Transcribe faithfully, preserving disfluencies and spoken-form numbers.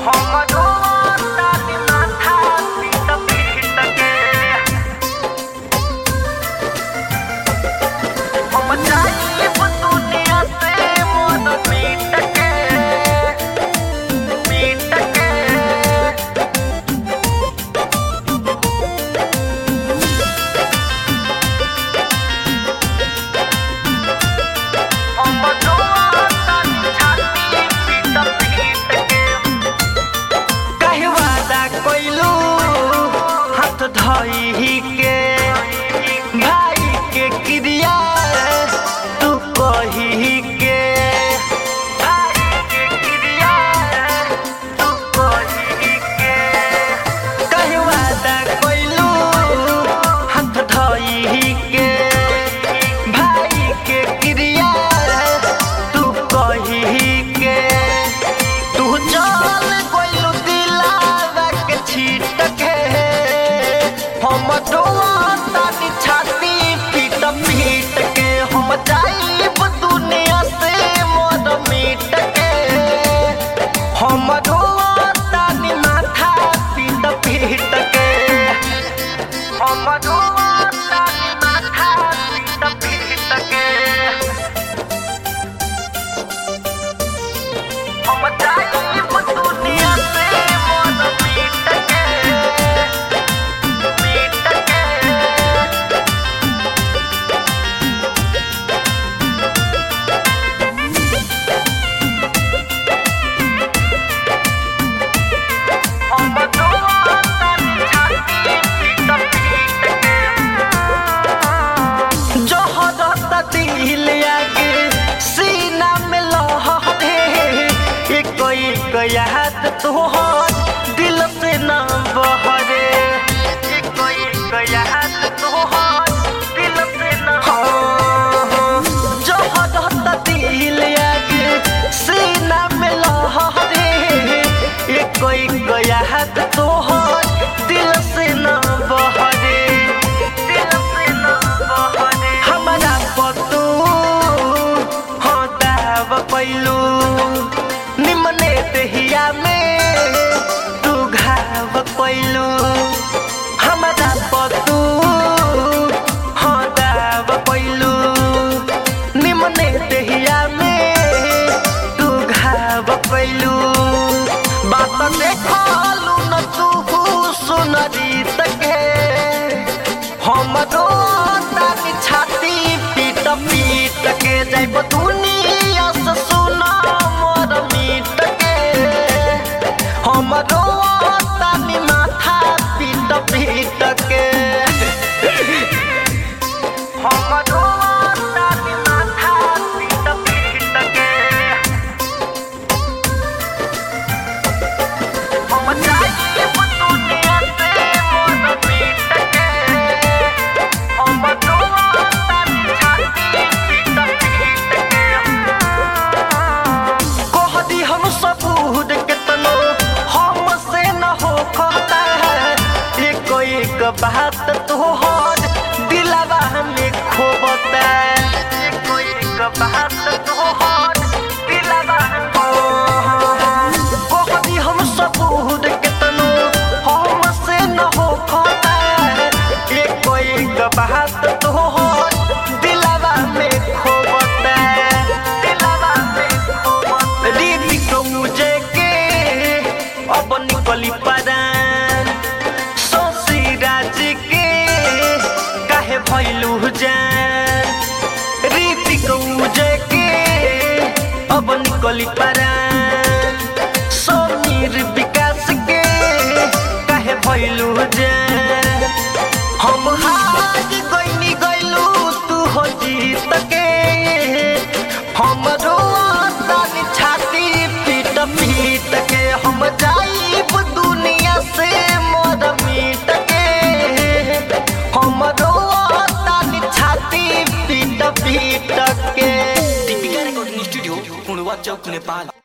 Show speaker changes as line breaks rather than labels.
धई के भाई के क्रिया तू कही के भाई के क्रिया तू कही के कहे वादा कइलू हाथ धई के भाई के क्रिया तू कही के तू चल गइलू दिलावा के छीट के हम रोतानी छाती पीट पीट के हम जाइब दुनिया से मोर मीट के हम रोतानी माथा पीट पीट के हम रोतानी माथा पीट पीट के हम जाइब दुनिया से मोर मीट के याद तोहर दिल से ना बहरे कोई याद तोहर दिल से ना जो हदत दिल आगे सीना में लहरे कोई याद तोहर दिल से ना बहरे दिल से ना बहरे हमारा पतू हाँ दाव पैलू निमने दहिया में तू घाव पैलू हमारा पतू हाँ दाव पैलू निमने दहिया में तू घाव पैलू बात देखलू न तू सुनरी तके हम रोतानी छाती पीट पीट के जाइब दुनिया से सुना मोर मीट के हम रोतानी माथा पीट पीट के हम रोतानी माथा पीट पीट के हम जाइब दुनिया से मोर मीट के हम रोतानी छाती पीट पीट के कहदी हम सबूत केतनो हमसे न हो कहता है एक एक बात तोहर दिलवा में खोबता एक एक बात तोहर दिलवा कहदी हम सबूत केतनो हमसे न हो कहता है एक एक बात तोहर दिलवा में खोबता दिलवा में खोबता रीति मुझे के अब निकली परान सोसी राज के काहे भइलू जान रीति मुझे के अब निकली परान समीर विकास के काहे भइलू जान हम हार गइनी गइलू तू हो जीत के हम रोतानी छाती पीट पीट के हम जाइब दुनिया से मोर मीट के हम रोतानी छाती पीट पीट के
दीपिका रिकॉर्डिंग स्टूडियो पुणवा चौक नेपाल।